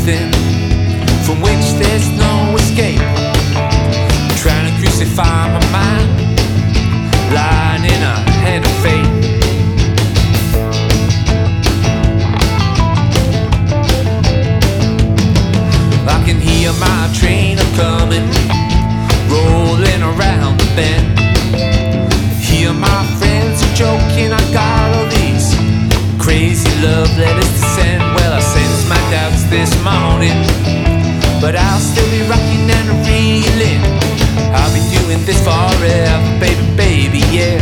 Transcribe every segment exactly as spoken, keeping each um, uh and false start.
something from which there's no escape. Trying to crucify my mind, lying in a hand of fate. I can hear my train a-coming, rolling around the bend. Hear my friends are joking, I got all these crazy love letters to send. Well, I sent my doubts this morning, but I'll still be rocking and reeling. I'll be doing this forever, baby, baby, yeah.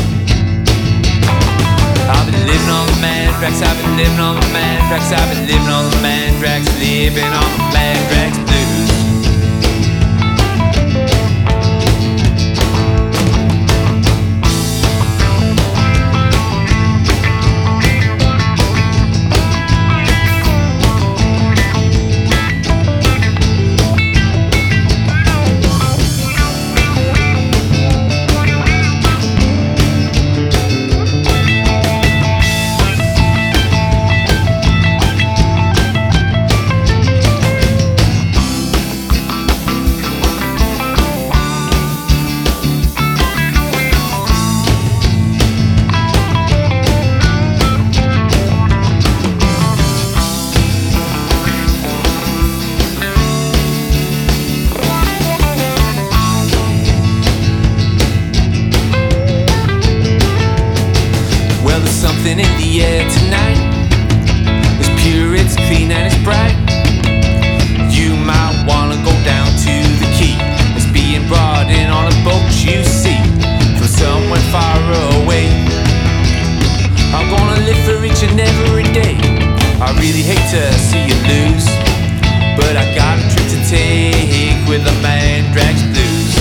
I've been living on the Mandrax, I've been living on the Mandrax, I've been living on the Mandrax, living on the Mandrax blues. Something in the air tonight, it's pure, it's clean and it's bright. You might wanna go down to the quay. It's being brought in on a boat you see, from somewhere far away. I'm gonna live for each and every day. I really hate to see you lose, but I got a trip to take with the Mandrax blues.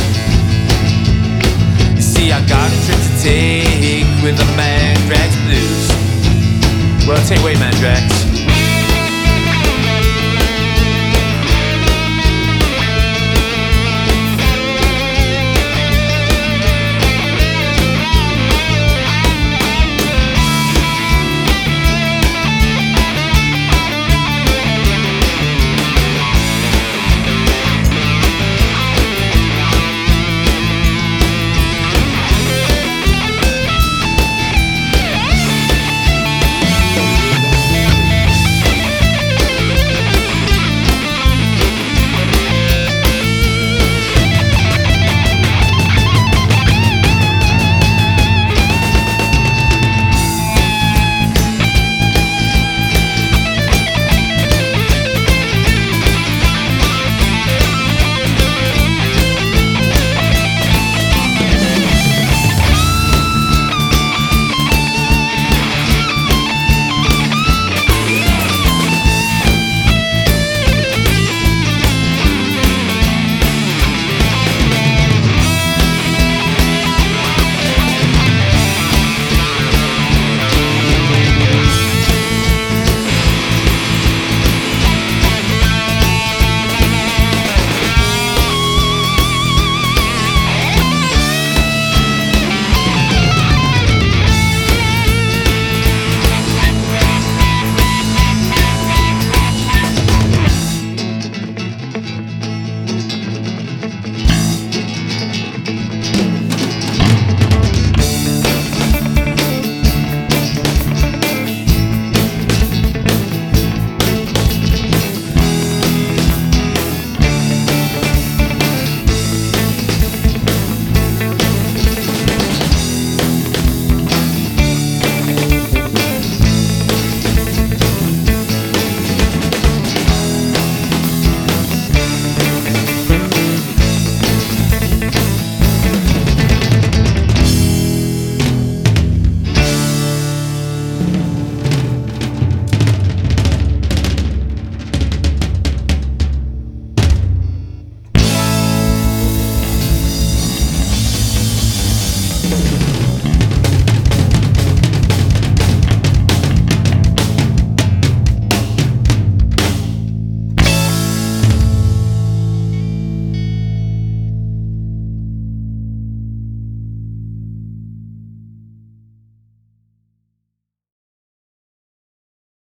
You see, I got a trip to take with the Mandrax blues. Well, take away, Mandrax.